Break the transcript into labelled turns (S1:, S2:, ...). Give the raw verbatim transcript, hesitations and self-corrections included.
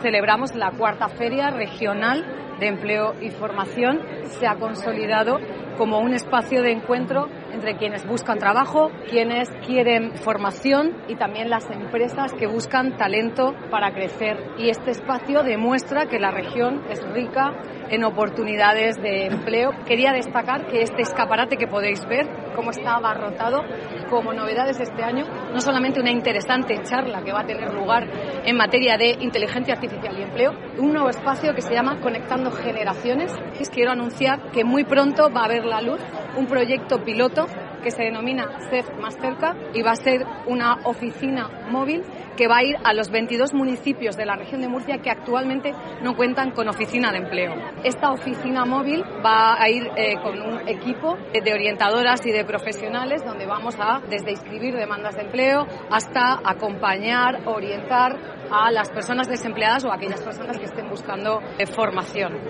S1: celebramos la cuarta Feria Regional de Empleo y Formación. Se ha consolidado como un espacio de encuentro entre quienes buscan trabajo, quienes quieren formación y también las empresas que buscan talento para crecer. Y este espacio demuestra que la región es rica en oportunidades de empleo. Quería destacar que este escaparate que podéis ver, cómo está abarrotado, como novedades este año, no solamente una interesante charla que va a tener lugar en materia de inteligencia artificial y empleo, un nuevo espacio que se llama Conectando Generaciones. Les quiero anunciar que muy pronto va a ver la luz un proyecto piloto que se denomina C E F Más Cerca y va a ser una oficina móvil que va a ir a los veintidós municipios de la región de Murcia que actualmente no cuentan con oficina de empleo. Esta oficina móvil va a ir eh, con un equipo de orientadoras y de profesionales donde vamos a desde inscribir demandas de empleo hasta acompañar, orientar a las personas desempleadas o a aquellas personas que estén buscando eh, formación.